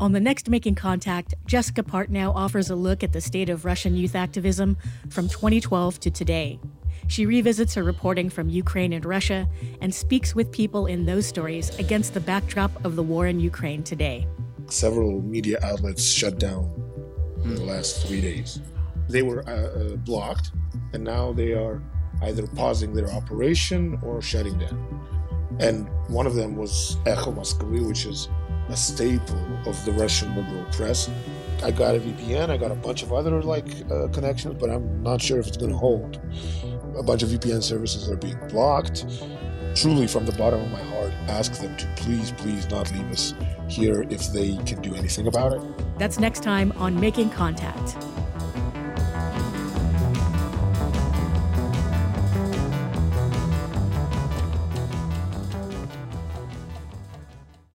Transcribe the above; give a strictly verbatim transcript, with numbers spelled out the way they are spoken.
On the next Making Contact, Jessica Partnow offers a look at the state of Russian youth activism from twenty twelve to today. She revisits her reporting from Ukraine and Russia and speaks with people in those stories against the backdrop of the war in Ukraine today. Several media outlets shut down in the last three days. They were uh, uh, blocked, and now they are either pausing their operation or shutting down. And one of them was Echo Moskvy, which is a staple of the Russian liberal press. I got a V P N, I got a bunch of other like uh, connections, but I'm not sure if it's going to hold. A bunch of V P N services are being blocked. Truly, from the bottom of my heart, ask them to please, please not leave us here if they can do anything about it. That's next time on Making Contact.